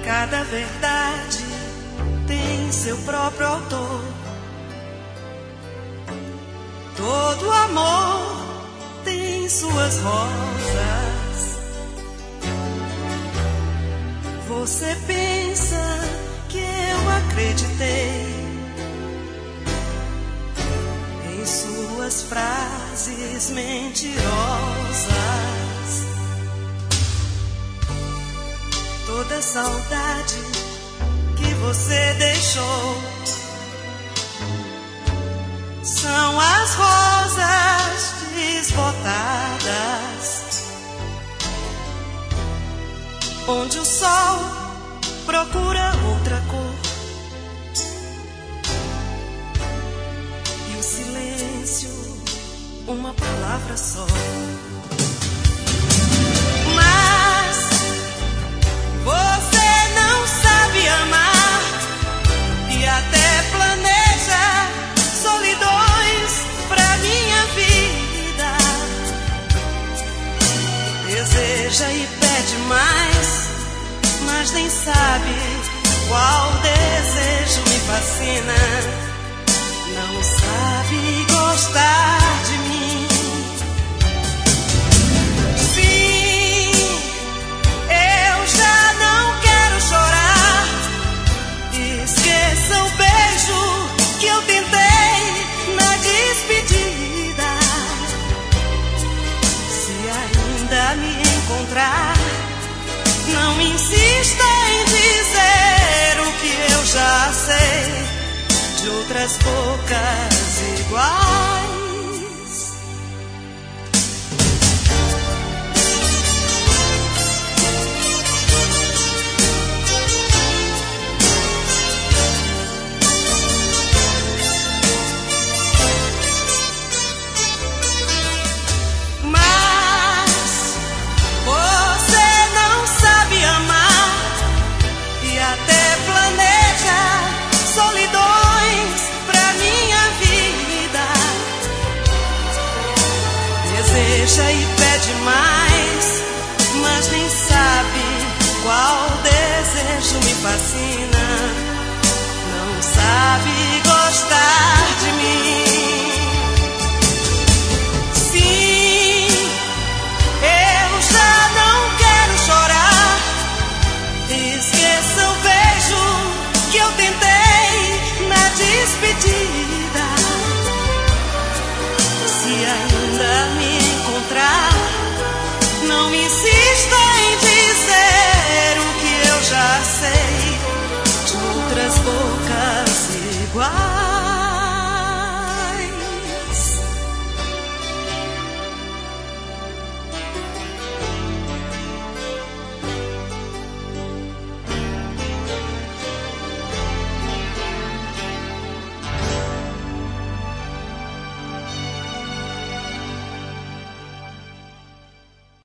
Cada verdade tem seu próprio autor. Todo amor tem suas rosas. Você pensa que eu acreditei em suas frases mentirosas. Toda saudade que você deixou são as rosas desbotadas, onde o sol procura outra cor e o silêncio uma palavra só. Você não sabe amar e até planeja solidões pra minha vida. Deseja e pede mais, mas nem sabe qual desejo me fascina. Não sabe gostar de mim. Esqueça o beijo que eu tentei na despedida. Se ainda me encontrar, não insista em dizer o que eu já sei de outras bocas iguais. Deseja e pede mais, mas nem sabe qual desejo me fascina.